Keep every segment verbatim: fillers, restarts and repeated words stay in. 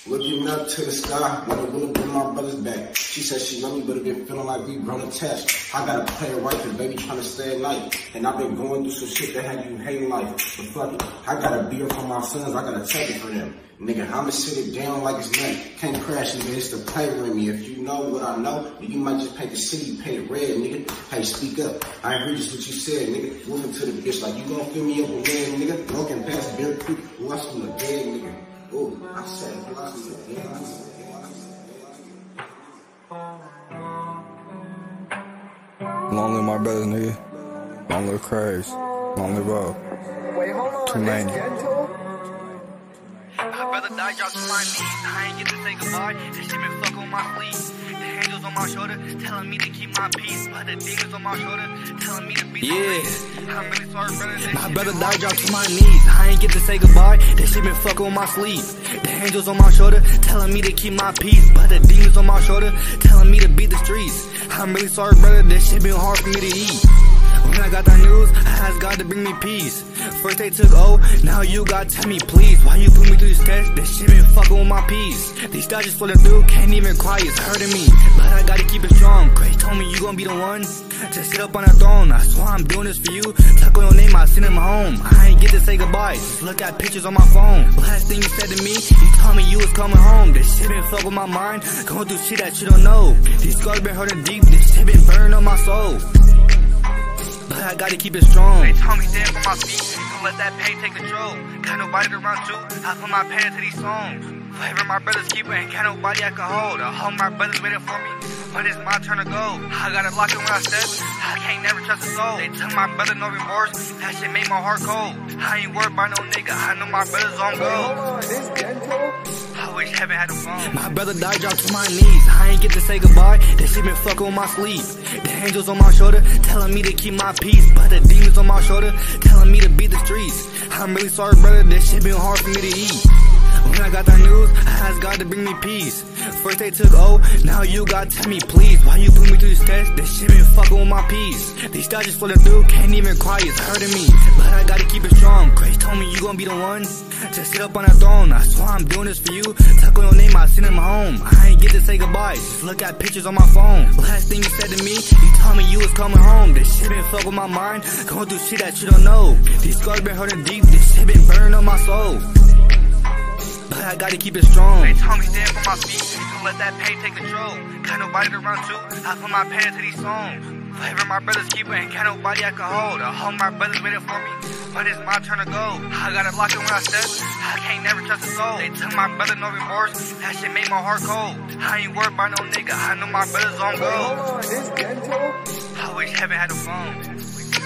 Looking up to the sky, but it would've been my brother's back. She said she love me, but it been feeling like we grown attached. I gotta play it right, cause baby tryna stay at night. And I've been going through some shit that had you hating life. But fuck it, I gotta be here for my sons, I gotta take it for them. Nigga, I'ma sit it down like it's night. Can't crash, nigga, it's the play with me. If you know what I know, you might just paint the city, paint it red, nigga. Hey, speak up. I ain't heard just what you said, nigga. Moving to the bitch like you gon' fill me up with lead, nigga. Walking past Bear Creek, watch from the dead, nigga. Oh, I said, long live my brothers, nigga. Long live Craze. Long live Rob. Wait, hold on. two ninety. My brother died, dropped to my knees. I ain't get to say goodbye. This shit been fuck on my sleeve. The angels on my shoulder, telling me to keep my peace. But the demons on my shoulder, telling me to be yeah. I'm really sorry, brother. My brother died, dropped to my knees. I ain't get to say goodbye. This shit been fuck on my sleeve. The angels on my shoulder, telling me to keep my peace. But the demons on my shoulder, telling me to beat the streets. I'm really sorry, brother. This shit been hard for me to eat. When I got that news, I asked God to bring me peace. First they took O, now you gotta tell me please. Why you put me through these tests? This shit been fucking with my peace. These dodges floating through, can't even cry, it's hurting me. But I gotta keep it strong. Grace told me you gon' be the one to sit up on that throne. I swear I'm doing this for you. Tuck on your name, I send him home. I ain't get to say goodbye, just look at pictures on my phone. Last thing you said to me, you told me you was coming home. This shit been fucking with my mind, going through shit that you don't know. These scars been hurting deep, this shit been burning on my soul. But I gotta keep it strong. They told me stand for my feet, don't let that pain take control. Got nobody to run to, I put my pen into these songs. Flavor my brother's keeper, ain't got nobody I can hold. I hope my brother's waiting for me, but it's my turn to go. I gotta lock in when I step, I can't never trust a soul. They took my brother, no remorse, that shit made my heart cold. I ain't worried about no nigga, I know my brother's on go. I wish heaven had a phone. My brother died, dropped to my knees. I ain't get to say goodbye, this shit been fucking with my sleeve. The angels on my shoulder, telling me to keep my peace. But the demons on my shoulder, telling me to beat the streets. I'm really sorry, brother, this shit been hard for me to eat. When I got that news, I asked God to bring me peace. First they took O, now you gotta tell me please. Why you put me through these tests? This shit been fucking with my peace. These dodges floating through, can't even cry, it's hurting me. But I gotta keep it strong. Grace told me you gon' be the one to sit up on that throne. I swear I'm doing this for you. Tuck on your name, I send him home. I ain't get to say goodbye, just look at pictures on my phone. Last thing you said to me, you told me you was coming home. This shit been fucking with my mind, going through shit that you don't know. These scars been hurting deep, this shit been burning on my soul. But I gotta keep it strong. They told me stand for my feet, don't let that pain take control. Got nobody to run to, I put my pen into these songs. Flavor my brother's keeper, ain't got nobody I can hold. I hope my brother's waiting for me, but it's my turn to go. I gotta lock in when I step, I can't never trust a soul. They took my brother, no remorse, that shit made my heart cold. I ain't worried about no nigga, I know my brother's on go. I wish heaven had a phone.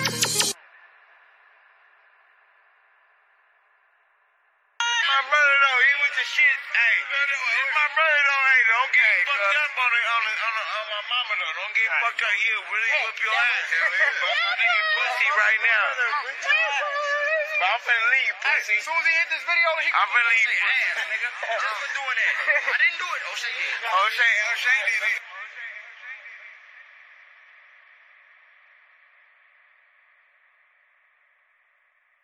My brother though, he was the shit. Hey, it's my brother though. Hey, don't get fucked up on, the, on, the, on, the, on my mama though. Don't get fucked up. He'll really whip your ass. But my nigga pussy right now. But I'm finna leave pussy. As soon as he hit this video, he I'm finna leave pussy. Ass, nigga. Just for doing that. I didn't do it. O'Shea did. O'Shea, O'Shea did it.